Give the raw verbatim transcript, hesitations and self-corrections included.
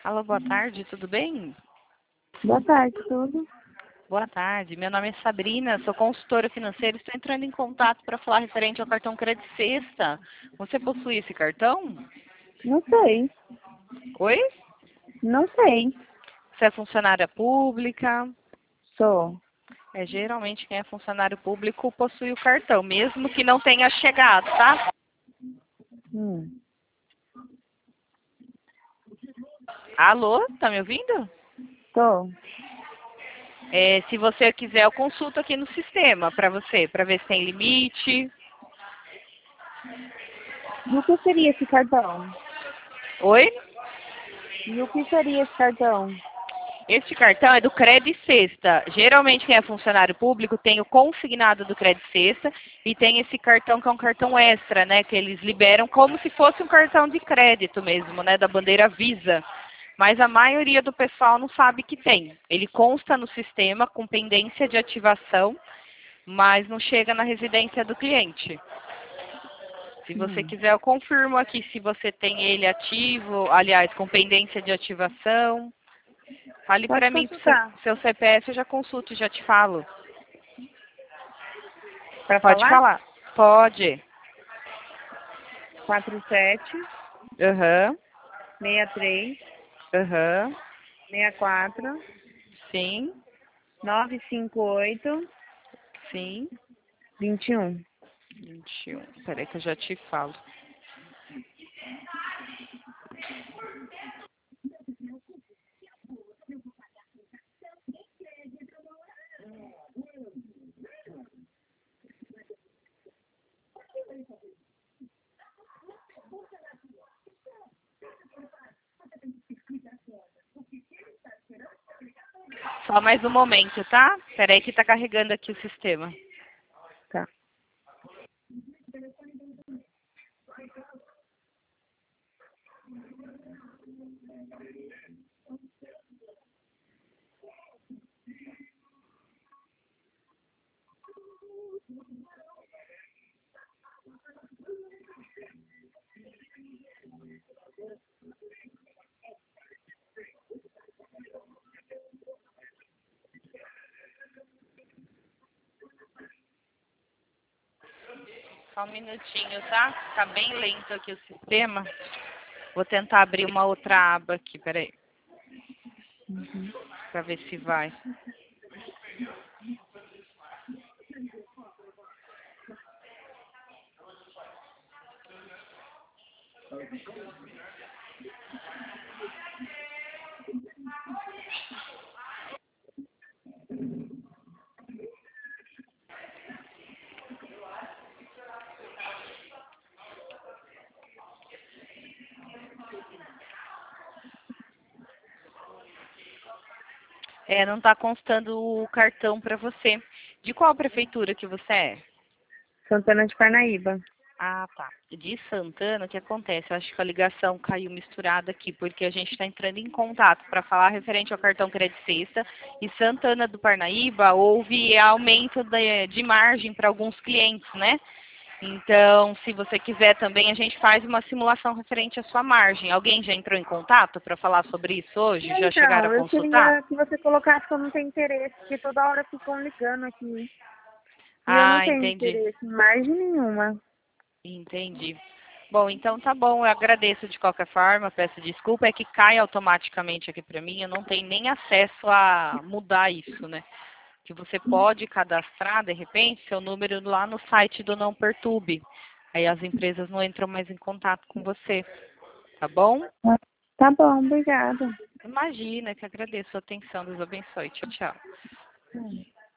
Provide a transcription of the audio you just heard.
Alô, boa tarde, tudo bem? Boa tarde, tudo? Boa tarde, meu nome é Sabrina, sou consultora financeira, estou entrando em contato para falar referente ao cartão Credit Sexta. Você possui esse cartão? Não sei, Oi? não sei. Você é funcionária pública? Sou. É, geralmente quem é funcionário público possui o cartão, mesmo que não tenha chegado, tá? Hum. Alô, tá me ouvindo? Tô. É, se você quiser, eu consulto aqui no sistema para você, para ver se tem limite. E o que seria esse cartão? Oi? E o que seria esse cartão? Este cartão é do Credit Sexta. Geralmente quem é funcionário público tem o consignado do Credit Sexta e tem esse cartão que é um cartão extra, né? Que eles liberam como se fosse um cartão de crédito mesmo, né? Da bandeira Visa. Mas a maioria do pessoal não sabe que tem. Ele consta no sistema com pendência de ativação, mas não chega na residência do cliente. Se você Hum. quiser, eu confirmo aqui se você tem ele ativo, aliás, com pendência de ativação. Fale Pode para mim seu, consultar. seu C P F, eu já consulto, já te falo. Para Pode falar? falar. Pode. quatro sete, Aham. seis três, Aham. seis quatro, Sim. nove cinco oito, Sim. dois um. vinte e um. Peraí que eu já te falo. Só mais um momento, tá? Peraí que tá carregando aqui o sistema. Tá. Só um minutinho, tá? Tá bem lento aqui o sistema. Vou tentar abrir uma outra aba aqui, peraí. Uhum. Pra ver se vai. É, não tá constando o cartão pra você. De qual prefeitura que você é? Santana de Parnaíba. Ah, tá. De Santana, o que acontece? Eu acho que a ligação caiu misturada aqui, porque a gente está entrando em contato para falar referente ao cartão Credit Sexta. E Santana do Parnaíba houve aumento de, de margem para alguns clientes, né? Então, se você quiser também, a gente faz uma simulação referente à sua margem. Alguém já entrou em contato para falar sobre isso hoje? Já chegaram a Então, eu consultar? queria que você colocasse que eu não tenho interesse, porque toda hora ficam ligando aqui. E eu não Ah, tenho entendi. interesse em margem nenhuma. Entendi. Bom, então tá bom, eu agradeço de qualquer forma, peço desculpa, é que cai automaticamente aqui para mim, eu não tenho nem acesso a mudar isso, né? Que você pode cadastrar, de repente, seu número lá no site do Não Perturbe. Aí as empresas não entram mais em contato com você, tá bom? Tá bom, obrigada. Imagina, que agradeço a atenção, Deus abençoe. Tchau, tchau. Hum.